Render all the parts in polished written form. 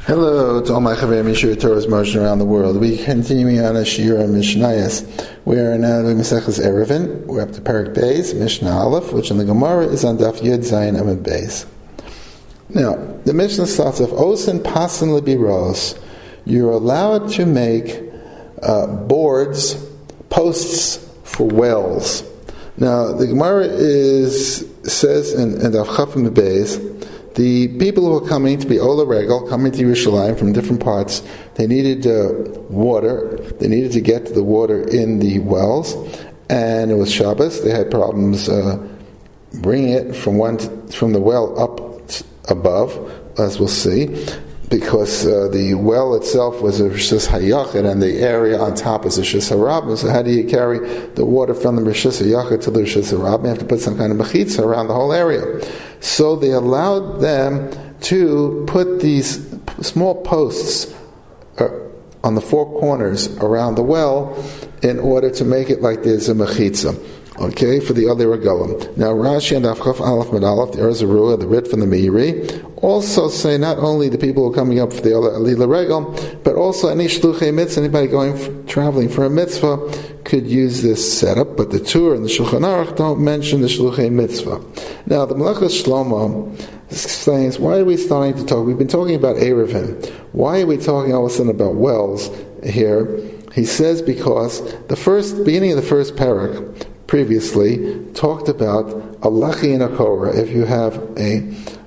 Hello to all my Chaverim Yeshua Torah's motion around the world. We continuing on a Shira Mishnayos. We are now doing Maseches Eruvin. We're up to Perek Beis, Mishnah Aleph, which in the Gemara is on Daf Yud Zayin Amud Beis. Now, the Mishnah starts off, Osen Pasan Lebiros. You're allowed to make boards, posts for wells. Now, the Gemara says in Daf Chaf Amud Beis, the people who were coming to be Ola Regel, coming to Yerushalayim from different parts, they needed water. They needed to get to the water in the wells, and it was Shabbos. They had problems bringing it from the well up above, as we'll see, because the well itself was a Rishus HaYachid, and the area on top is a Rishus HaRabim. So how do you carry the water from the Rishus HaYachid to the Rishus HaRabim? You have to put some kind of mechitza around the whole area. So they allowed them to put these small posts on the four corners around the well in order to make it like there's a mechitza. Okay, for the other regalim. Now Rashi and Afchaf Aleph Medalef, the Erz Arua, the Rit from the Meiri, also say not only the people who are coming up for the Alila Regel, but also any Shluchei Mitzvah, anybody traveling for a mitzvah could use this setup, but the Tur and the Shulchan Aruch don't mention the Shluchei Mitzvah. Now the Melechus Shlomo explains, why are we starting to talk? We've been talking about Eruvin. Why are we talking all of a sudden about wells here? He says because the beginning of the first parak previously talked about a lechi and a korah. If you have a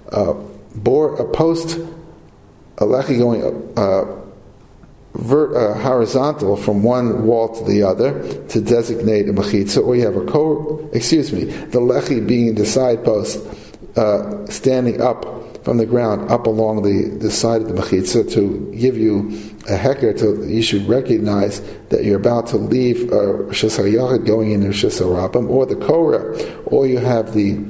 post, a lechi going horizontal from one wall to the other to designate a mechitza, or you have a korah, the lechi being the side post standing up from the ground up along the side of the mechitza to give you a heker, you should recognize that you're about to leave Rishus HaYachid going into Rishus HaRabim, or the korah, or you have the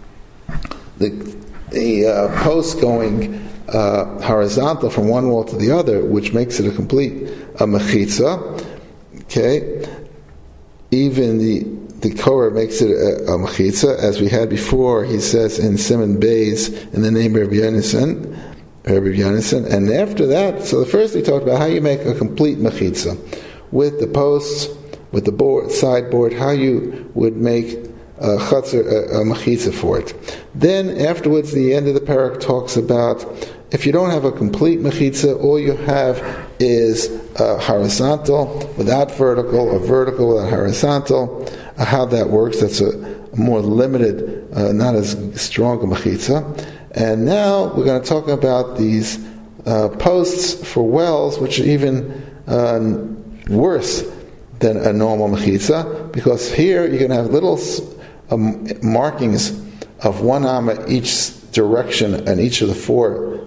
post going horizontal from one wall to the other, which makes it a complete mechitza. Okay, even the korah makes it a mechitza, as we had before. He says in Simon Beis in the name of Rabbi Yonason, and after that, so the first he talked about how you make a complete mechitza with the posts, with the sideboard, how you would make a mechitza for it. Then afterwards, the end of the parak talks about if you don't have a complete mechitza, all you have is horizontal without vertical, or vertical without horizontal. How that works, that's a more limited, not as strong a mechitza. And now we're going to talk about these posts for wells, which are even worse than a normal mechitza, because here you're going to have little markings of one amma each direction and each of the four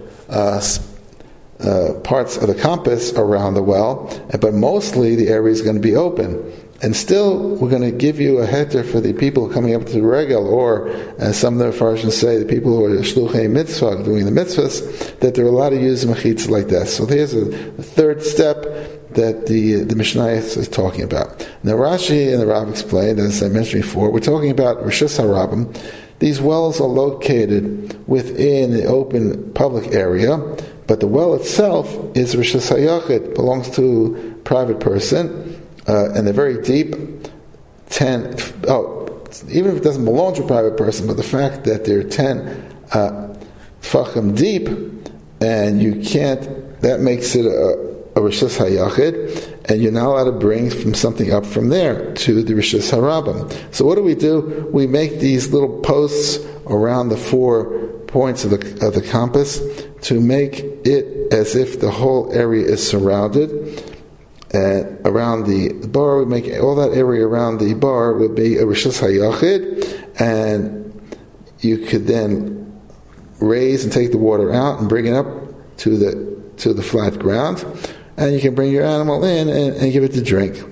parts of the compass around the well, but mostly the area is going to be open. And still, we're going to give you a heter for the people coming up to the regel, or, as some of the Farshim say, the people who are shluchei mitzvah, doing the mitzvahs, that they're allowed to use mechitza like this. So here's the third step that the Mishnah is talking about. Now Rashi and the Rav explained, as I mentioned before, we're talking about Rishus HaRabim. These wells are located within the open public area, but the well itself is Rishus HaYachid, belongs to a private person. And they're very deep, even if it doesn't belong to a private person, but the fact that they're 10 tfachim deep, and you can't, that makes it a Rishus HaYachid, and you're not allowed to bring from something up from there to the Rishus HaRabim. So what do? We make these little posts around the 4 points of the compass to make it as if the whole area is surrounded. And around the bar, we make all that area around the bar would be a Rishus HaYachid, and you could then raise and take the water out and bring it up to the flat ground, and you can bring your animal in and give it to drink.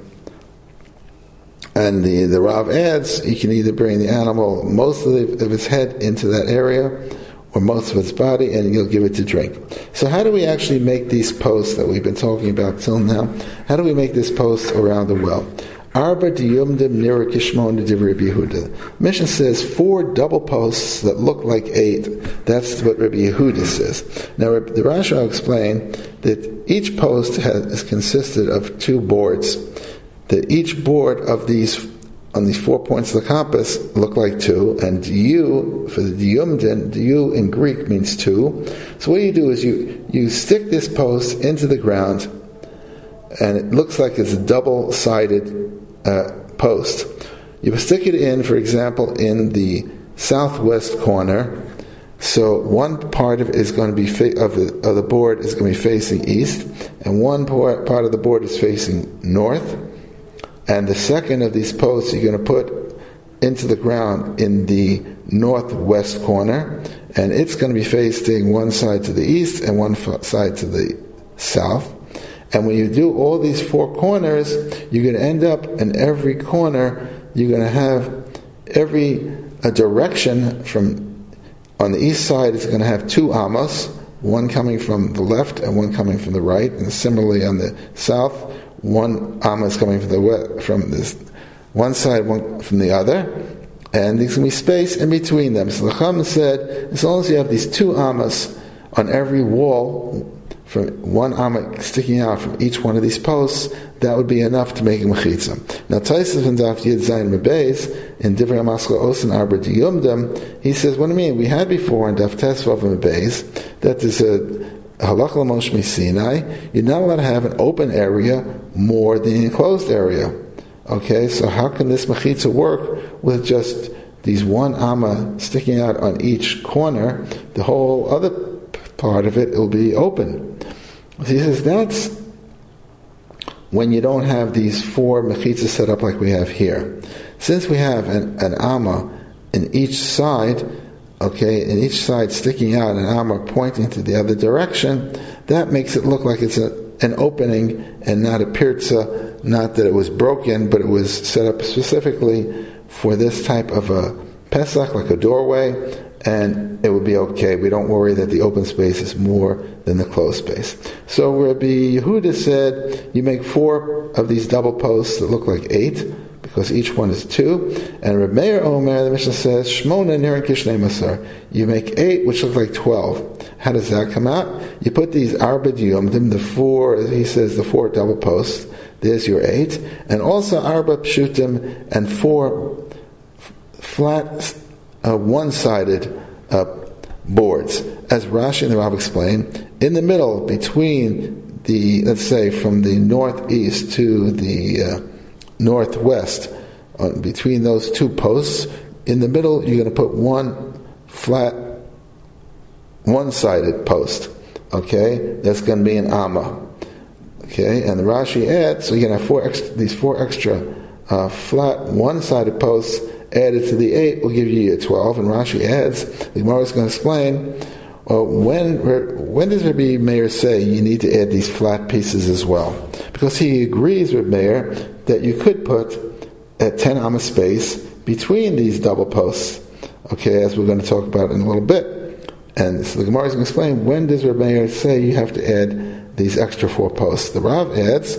And the Rav adds, you can either bring the animal, most of its head into that area, or most of its body, and you'll give it to drink. So how do we actually make these posts that we've been talking about till now? How do we make this post around the well? Arba diyumdim nira kishmon divrei Rabbi Yehuda. Mishnah says 4 double posts that look like 8. That's what Rabbi Yehuda says. Now the Rashi will explain that each post is consisted of 2 boards. That each board of these on these 4 points of the compass look like 2, and diyu for the diyumdin, diyu in Greek means 2. So what you do is you stick this post into the ground, and it looks like it's a double-sided post. You stick it in, for example, in the southwest corner. So one part of it is going to be of the board is going to be facing east, and one part of the board is facing north. And the second of these posts you're going to put into the ground in the northwest corner, and it's going to be facing one side to the east and one side to the south. And when you do all these 4 corners, you're going to end up in every corner, you're going to have a direction from, on the east side it's going to have 2 amos, one coming from the left and one coming from the right, and similarly on the south, 1 amos coming from the west, from this one side, one from the other, and there's going to be space in between them. So the Chacham said, as long as you have these 2 amos on every wall, from 1 amma sticking out from each one of these posts, that would be enough to make a mechitza. Now, Taisif and Daf Yid Zayin Mebeis, in Divrei Amaskal Osin Arba Diyumdam, he says, what do you mean? We had before in Daf Tesvav Mebeis, that there's a halach l'mosh Sinai, you're not allowed to have an open area more than an enclosed area. Okay, so how can this mechitza work with just these 1 amma sticking out on each corner? The whole other part of it will be open. So he says that's when you don't have these 4 mechitzas set up like we have here. Since we have an amma in each side, in each side sticking out, an amma pointing to the other direction, that makes it look like it's an opening and not a pirza, not that it was broken, but it was set up specifically for this type of a Pesach, like a doorway, and it would be okay. We don't worry that the open space is more than the closed space. So Rabbi Yehuda said you make 4 of these double posts that look like 8, because each one is 2. And Reb Meir Omer, the Mishnah says, Shmona Nirin Kishnei Masar. You make 8, which look like 12. How does that come out? You put these Arba Diyumdim, the 4, he says the 4 double posts. There's your 8. And also Arba Pshutim, and 4 flat, one-sided boards. As Rashi and the Rav explain, in the middle, between the, let's say, from the northeast to the northwest, between those 2 posts, in the middle you're going to put 1 flat, one-sided post. Okay, that's going to be an amma. Okay, and the Rashi adds, so you're going to have these 4 extra flat, one-sided posts added to the 8 will give you a 12. And Rashi adds, the Gemara is going to explain, when does Rabbi Meir say you need to add these flat pieces as well? Because he agrees with Meir that you could put a 10 amma space between these double posts, okay, as we're going to talk about in a little bit. And so the Gemara is going to explain, when does Rabbi Meir say you have to add these extra 4 posts? The Rav adds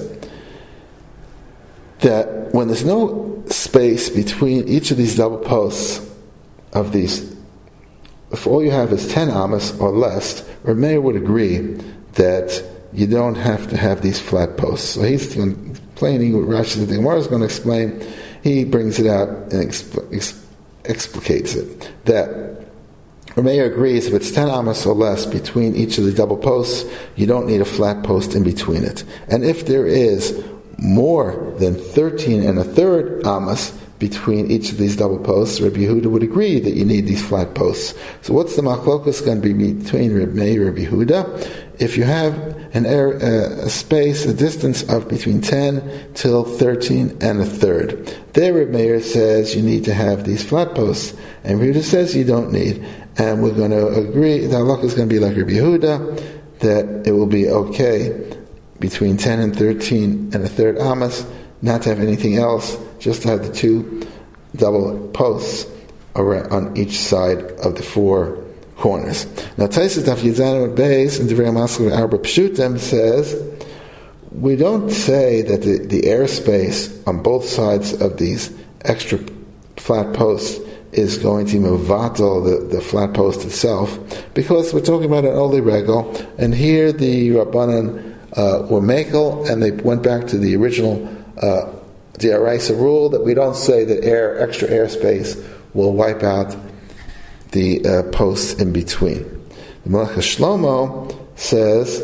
that when there's no space between each of these double posts of these, if all you have is 10 amas or less, Rabbi Meir would agree that you don't have to have these flat posts. So he's explaining what Rashi, the Gemara is going to explain. He brings it out and explicates it. That Rabbi Meir agrees if it's 10 amas or less between each of the double posts, you don't need a flat post in between it. And if there is more than 13 1/3 amas between each of these double posts, Rabbi Yehuda would agree that you need these flat posts. So what's the machlokas going to be between Rabbi Meir and Rabbi Yehuda? If you have a space, a distance of between 10 till 13 1/3, there Rabbi Meir says you need to have these flat posts, and Rabbi Yehuda says you don't need. And we're going to agree, the halakha is going to be like Rabbi Yehuda, that it will be okay between 10 and 13 1/3 amas, not to have anything else, just to have the 2 double posts on each side of the 4 corners. Now, Taisas Daf Yizanu Beis and Divrei Amaskal Arba Pshutim says, we don't say that the airspace on both sides of these extra flat posts is going to mevatel the flat post itself, because we're talking about an Oli Regel, and here the Rabbanan were Mekel, and they went back to the original D'Oraisa rule that we don't say that extra airspace will wipe out the posts in between. The Melech Shlomo says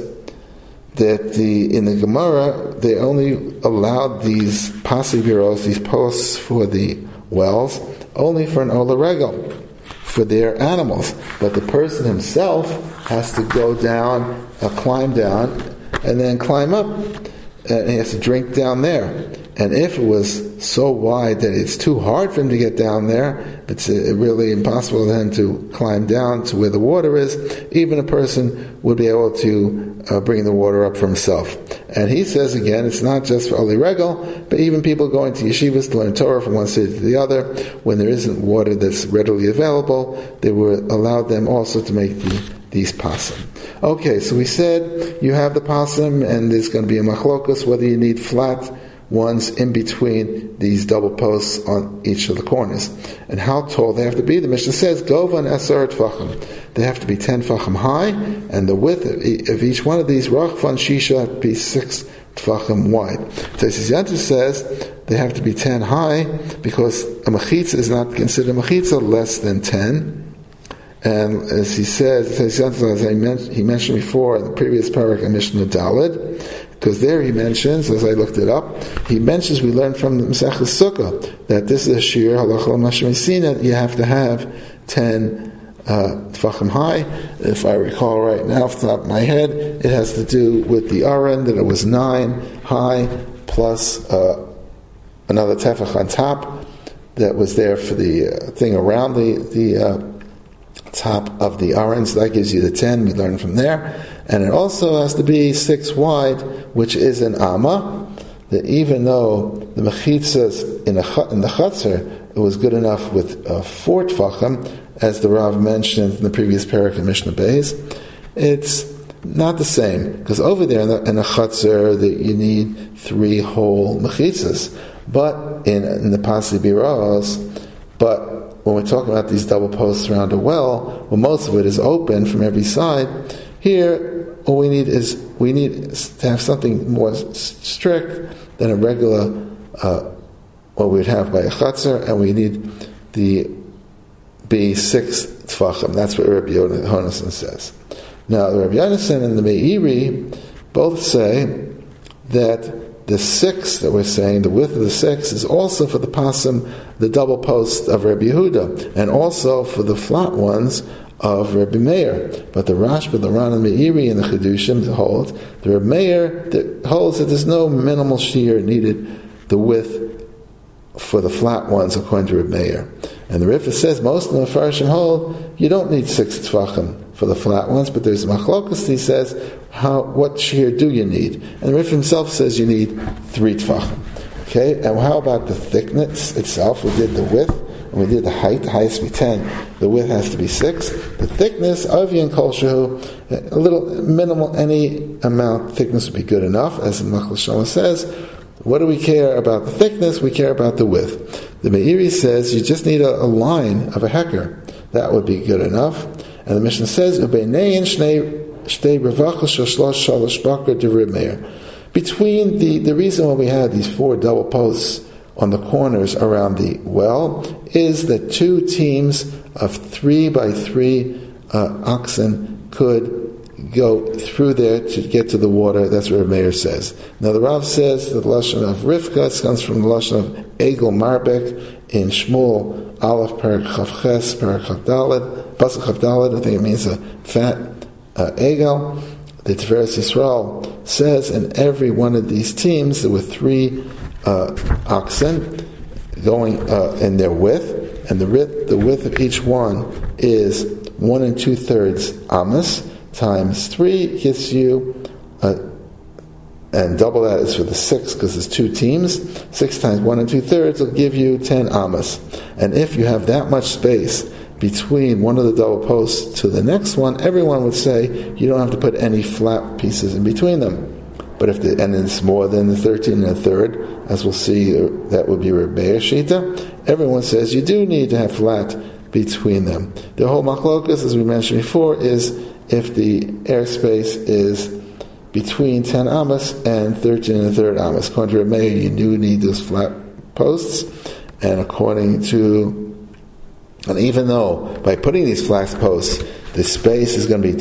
that in the Gemara they only allowed these pasibiros, these posts for the wells, only for an Ola Regel, for their animals. But the person himself has to go down, climb down, and then climb up, and he has to drink down there. And if it was so wide that it's too hard for him to get down there, it's really impossible then to climb down to where the water is, even a person would be able to bring the water up for himself. And he says again, it's not just for Oli Regel, but even people going to yeshivas to learn Torah from one city to the other, when there isn't water that's readily available, they were allowed them also to make these pasim. Okay, so we said you have the pasim, and there's going to be a machlokus whether you need flat ones in between these double posts on each of the corners. And how tall they have to be? The Mishnah says, Govan Eser Tfachim. They have to be 10 Tfachim high, and the width of each one of these, Rachvan Shisha, have to be 6 Tfachim wide. Taisis Yantis says they have to be 10 high, because a Mechitza is not considered a Mechitza less than 10. And as he says, as he mentioned before in the previous parak in Mishnah Daled, because there he mentions, as I looked it up, he mentions, we learned from the Masechus Sukkah, that this is a shir, halacha l'mashmesina, you have to have 10 tfachim high. If I recall right now off the top of my head, it has to do with the aron, that it was 9 high, plus another tefach on top, that was there for the thing around the top of the aron, so that gives you the 10, we learned from there. And it also has to be 6 wide, which is an amma, that even though the mechitzas in the chutzner, it was good enough with 4 tfachim, as the Rav mentioned in the previous parak in Mishnah Beis, it's not the same, because over there in the chutzner that you need 3 whole mechitzas, but in the pasi biros, but when we're talking about these double posts around a well, most of it is open from every side. Here, all we need to have something more strict than a regular, what we'd have by a chutzner, and we need the B6 tfachim. That's what Rabbi Yonasan says. Now, the Rabbi Yonasan and the Meiri both say that the 6 that we're saying, the width of the 6, is also for the pasim, the double post of Rabbi Yehuda, and also for the flat ones of Rabbi Meir. But the Rashba, the Ran, and the Meiri, and the Chedushim hold, the Rabbi Meir holds that there's no minimal shear needed, the width for the flat ones, according to Rabbi Meir. And the Rifah says most of the Mefarshim hold you don't need 6 tfachim for the flat ones, but there's machlokas. He says, what shear do you need? And the Rifah himself says you need 3 tfachim. Okay, and how about the thickness itself? We did the width, and we did the height. The height has to be 10. The width has to be 6. The thickness, Avian Kol Shehu, a little minimal, any amount of thickness would be good enough, as the Machal Shama says. What do we care about the thickness? We care about the width. The Meiri says you just need a line of a hecker. That would be good enough. And the Mishnah says, between the reason why we had these 4 double posts on the corners around the well is that 2 teams of 3 by 3 oxen could go through there to get to the water. That's what Meir says. Now the Rav says that the lashon of Rivka comes from the lashon of Egel Marbek in Shmuel Aleph Perak Chav Ches Perak Chav Daled Pasuk Chav Daled. I think it means a fat Egel. The Tiferes Yisrael says in every one of these teams there were 3 oxen going in their width, and the width of each one is 1 2/3 amos. Times 3 gets you, and double that is for the 6 because there's 2 teams. 6 times 1 2/3 will give you 10 amos. And if you have that much space between one of the double posts to the next one, everyone would say you don't have to put any flat pieces in between them. But if and it's more than the 13 and a third, as we'll see, that would be Rebbeir Shita. Everyone says you do need to have flat between them. The whole machlokas, as we mentioned before, is if the airspace is between 10 amas and 13 and a third amas. According to Rebbeir, you do need those flat posts, and and even though by putting these flat posts, the space is going to be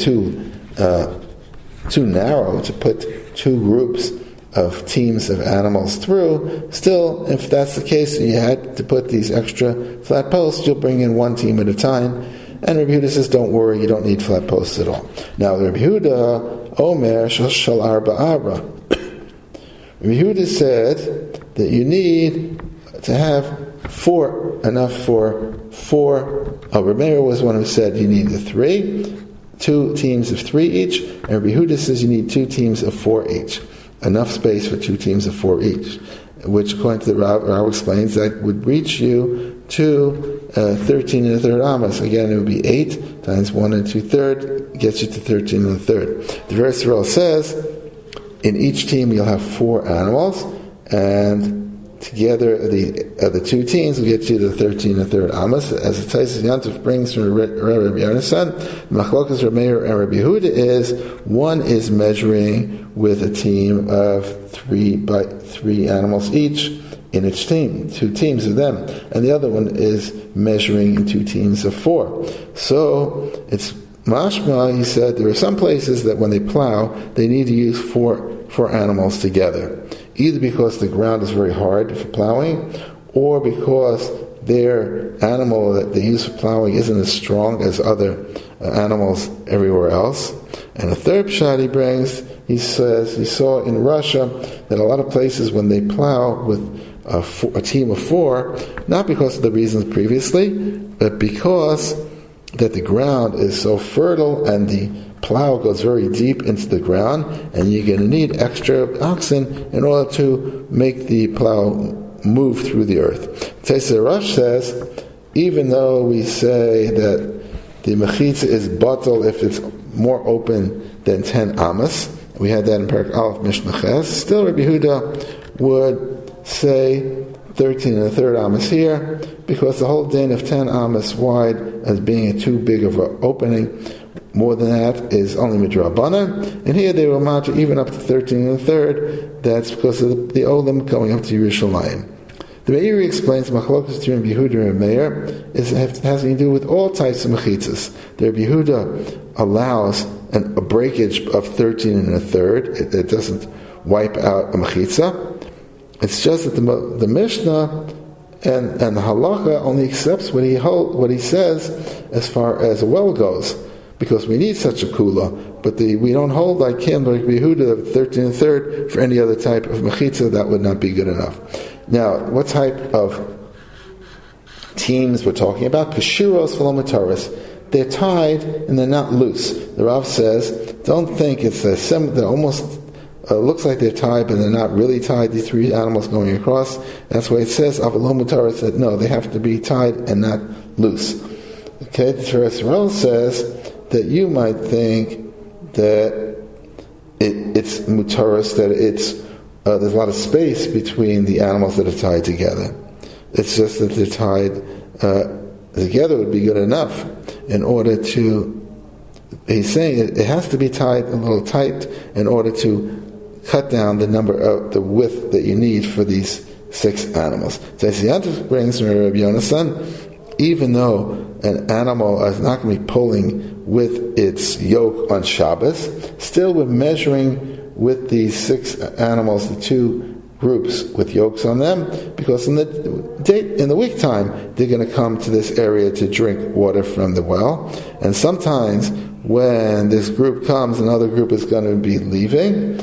too narrow to put two groups of teams of animals through, still, if that's the case, you had to put these extra flat posts, you'll bring in one team at a time. And Rabbi Yehuda says, don't worry, you don't need flat posts at all. Now, Rabbi Yehuda, Omer, Shal Arba Abra. Rabbi Yehuda said that you need to have enough for four. Rabbi Meir was one who said you need two teams of three each, and Rabbi Yehuda says you need two teams of four each. Enough space for two teams of four each, which according to the Rav explains that would reach you to 13 and a third amas. Again, it would be 8 times 1 and 2/3 gets you to 13 and a third. The verse says in each team you'll have 4 animals, and together the two teams will get you to 13 and a third amas. As the Taisus Yantif brings from Rabbi Yonasan, Machlokas Rabbi Meir and Rabbi Yehuda is one is measuring with a team of 3 by 3 animals each in each team, 2 teams of them, and the other one is measuring in 2 teams of 4. So it's mashma. He said there are some places that when they plow, they need to use four animals together, either because the ground is very hard for plowing, or because their animal that they use for plowing isn't as strong as other animals everywhere else. And a third pshat he brings, he says he saw in Russia that a lot of places when they plow with a team of 4, not because of the reasons previously, but because that the ground is so fertile and the plow goes very deep into the ground, and you're going to need extra oxen in order to make the plow move through the earth. Taisus Rosh says, even though we say that the mechitza is batal if it's more open than 10 amas, we had that in Perek Aleph Mishnah Ches, still Rabbi Yehuda would say 13 and a third amas here, because the whole din of 10 amas wide as being too big of an opening, more than that is only midrabanan, and here they will mount even up to 13 and a third. That's because of the olim going up to Yerushalayim. The Meiri explains machlokas between Yehuda and Meir has to do with all types of mechitzas. The Yehuda allows a breakage of 13 and a third. It doesn't wipe out a mechitza. It's just that the Mishnah and the halacha only accepts what he says as far as a well goes, because we need such a kula, but we don't hold like him, like Yehuda, of 13 and a third for any other type of mechitza. That would not be good enough. Now, what type of teams we're talking about? Kashiros v'lomataris. They're tied and they're not loose. The Rav says, don't think they're almost looks like they're tied, but they're not really tied. These 3 animals going across. That's why it says avalomataris, that no, they have to be tied and not loose. Okay, the Teres Yisrael says that you might think that it's mutaris, that it's there's a lot of space between the animals that are tied together. It's just that they're tied together would be good enough in order to. He's saying it has to be tied a little tight in order to cut down the number of the width that you need for these 6 animals. So Yantif brings from Rabbi Yonasan, even though an animal is not going to be pulling with its yoke on Shabbos, still we're measuring with these 6 animals, the 2 groups with yokes on them, because in the week time they're going to come to this area to drink water from the well, and sometimes when this group comes, another group is going to be leaving,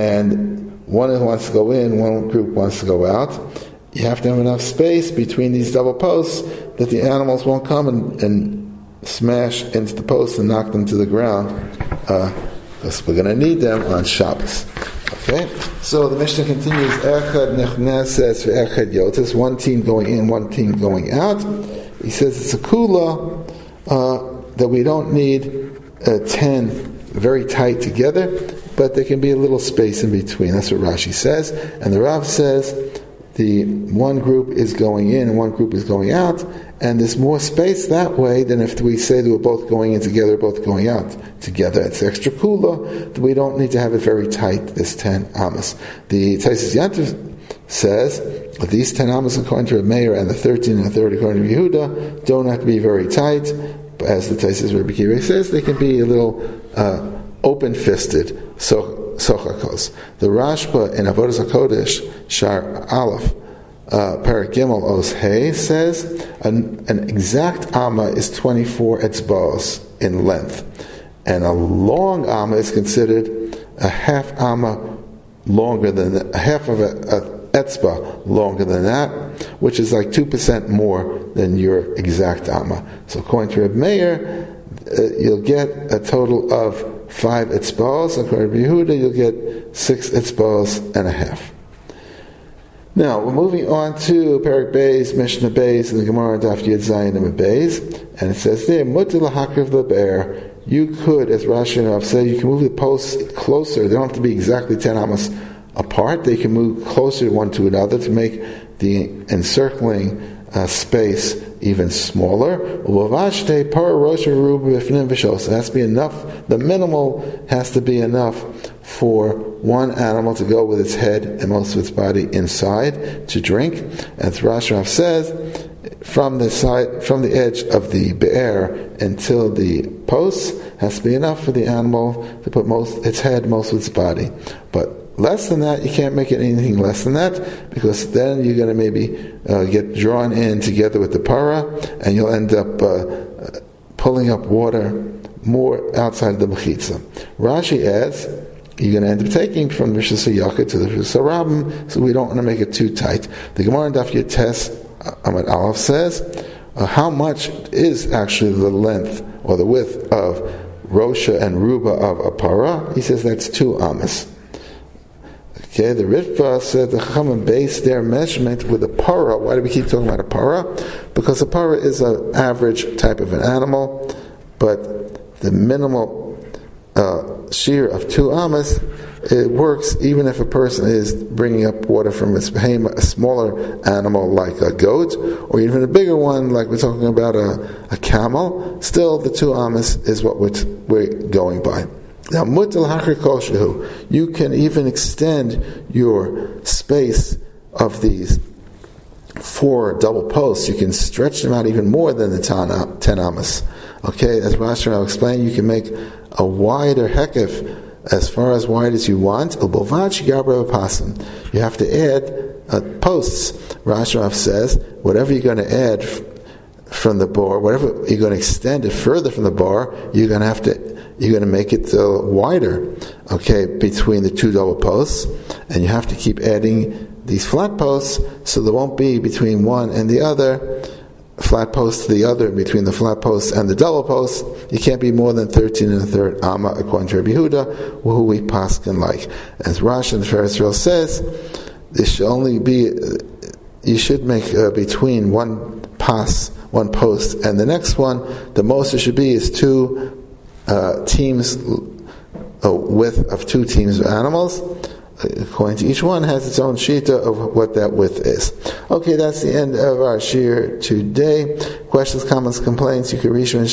and one wants to go in, one group wants to go out. You have to have enough space between these double posts that the animals won't come and smash into the posts and knock them to the ground, because we're going to need them on Shabbos. Okay, so the Mishnah continues. Echad nechneses ve'echad yotes. One team going in, one team going out. He says it's a kula that we don't need 10 very tight together. but there can be a little space in between. That's what Rashi says. And the Rav says the one group is going in and one group is going out, and there's more space that way than if we say that we're both going in together, both going out together. It's extra kula. We don't need to have it very tight, this 10 amas. The Taisus Yantiv says that these 10 amas according to Reb Meir and the 13 and the 30 according to Yehuda don't have to be very tight. As the Taisus Rebbe Kiva says, they can be a little open-fisted, sochakos. The Rashba in Avodas HaKodesh, Shar Aleph, Parak Gimel Os Hey, says an exact amma is 24 etzbos in length, and a long amma is considered a half amma longer than that, half of a etzba longer than that, which is like 2% more than your exact amma. So according to Reb Meir, you'll get a total of 5 etzbos. According to Yehuda, you'll get 6 etzbos and a half. Now, we're moving on to Perek Beis, Mishnah Beis, and the Gemara Daf Yud Zayin and Beis, and it says there, Mutter l'hakriv lebe'er, you could, as Rashi and Rav said, you can move the posts closer. They don't have to be exactly 10 amas apart. They can move closer one to another to make the encircling space even smaller. So it has to be enough. The minimal has to be enough for one animal to go with its head and most of its body inside to drink. As Rashi Rav says, from the edge of the be'er until the posts has to be enough for the animal to put its head, most of its body. But less than that, you can't make it anything less than that, because then you're going to maybe get drawn in together with the para, and you'll end up pulling up water more outside of the mechitza. Rashi adds, you're going to end up taking from the Rishus HaYakid to the Rishus HaRabim, so we don't want to make it too tight. The Gemara in Daf Yud Tes Amud Aleph says, how much is actually the length or the width of Rosha and Ruba of a para? He says that's 2 amas. Okay, the Ritva said the Chachamim based their measurement with a para. Why do we keep talking about a para? Because a para is an average type of an animal, but the minimal shear of 2 amas, it works even if a person is bringing up water from a smaller animal like a goat, or even a bigger one like we're talking about a camel. Still, the 2 amas is what we're going by. Now, you can even extend your space of these 4 double posts. You can stretch them out even more than the 10 amas. Okay, as Rashi will explain, you can make a wider hekef as far as wide as you want. You have to add posts. Rashi says, whatever you're going to add from the bar, whatever you're going to extend it further from the bar, you're going to make it wider, okay, between the 2 double posts, and you have to keep adding these flat posts, so there won't be between one and the other, flat post to the other, between the flat posts and the double posts, you can't be more than 13 1/3 amma, according to Rabbi Yehuda, who we paskin like. As Rashi in the Fair Israel says, this should only be, you should make between one post and the next one, the most it should be is 2 teams, a width of 2 teams of animals. According to each one, has its own shita of what that width is. Okay, that's the end of our shir today. Questions, comments, complaints, you can reach me at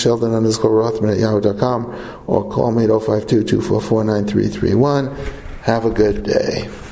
Sheldon_Rothman@yahoo.com or call me at 052-244-9331. Have a good day.